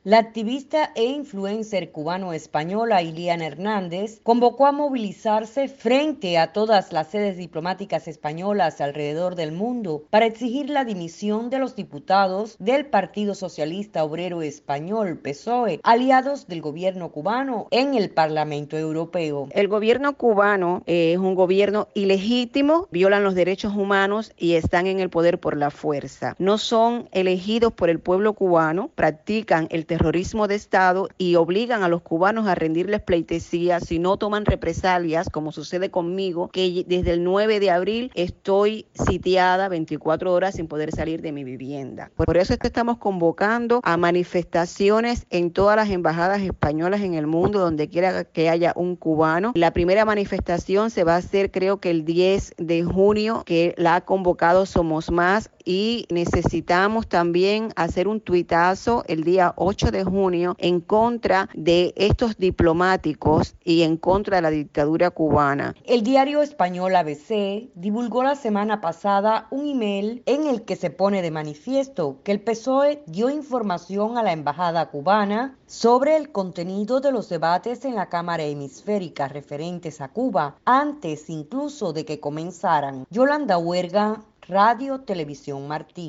La activista e influencer cubano-española Iliana Hernández convocó a movilizarse frente a todas las sedes diplomáticas españolas alrededor del mundo para exigir la dimisión de los diputados del Partido Socialista Obrero Español, PSOE, aliados del gobierno cubano en el Parlamento Europeo. El gobierno cubano es un gobierno ilegítimo, violan los derechos humanos y están en el poder por la fuerza. No son elegidos por el pueblo cubano, practican el terrorismo de Estado y obligan a los cubanos a rendirles pleitesía si no toman represalias, como sucede conmigo, que desde el 9 de abril estoy sitiada 24 horas sin poder salir de mi vivienda. Por eso estamos convocando a manifestaciones en todas las embajadas españolas en el mundo, donde quiera que haya un cubano. La primera manifestación se va a hacer creo que el 10 de junio, que la ha convocado Somos Más, y necesitamos también hacer un tuitazo el día 8 de junio en contra de estos diplomáticos y en contra de la dictadura cubana. El diario español ABC divulgó la semana pasada un email en el que se pone de manifiesto que el PSOE dio información a la embajada cubana sobre el contenido de los debates en la Cámara Hemisférica referentes a Cuba, antes incluso de que comenzaran. Yolanda Huerga, Radio Televisión Martí.